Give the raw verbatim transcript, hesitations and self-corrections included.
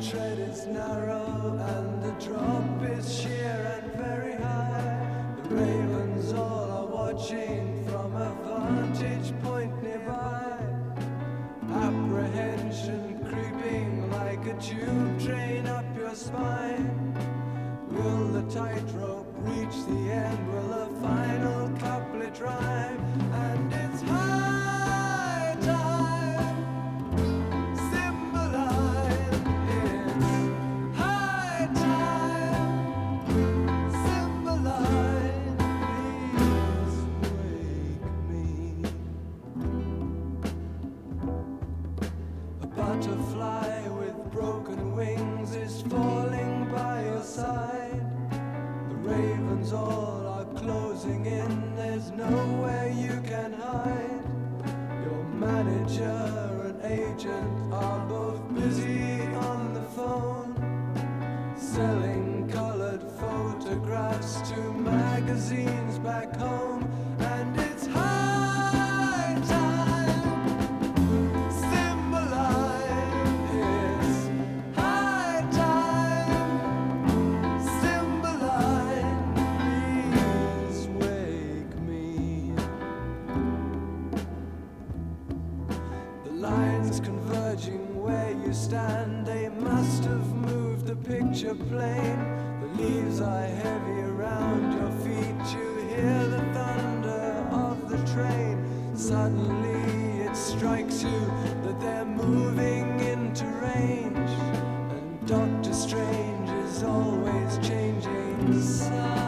tread is narrow and the drop is sheer and very high. The ravens all are watching from a vantage point nearby. Apprehension creeping like a tube train up your spine. Will the tightrope reach the end? Will the final couplet rhyme? And it's high time. Cymbeline, it's high time. Cymbeline, please wake me. A butterfly with broken wings is falling by your side. The ravens all are closing in, there's nowhere you can hide. Your manager and agent are both busy on the phone, selling colored photographs to magazines back home. And it's high time. Cymbeline, it's high time. Cymbeline, please wake me. The lines converging where you stand, they must have moved the picture plane. The leaves are heavy around your feet, you hear the thunder of the train. Suddenly it strikes you that they're moving into range, and Doctor Strange is always changing sides.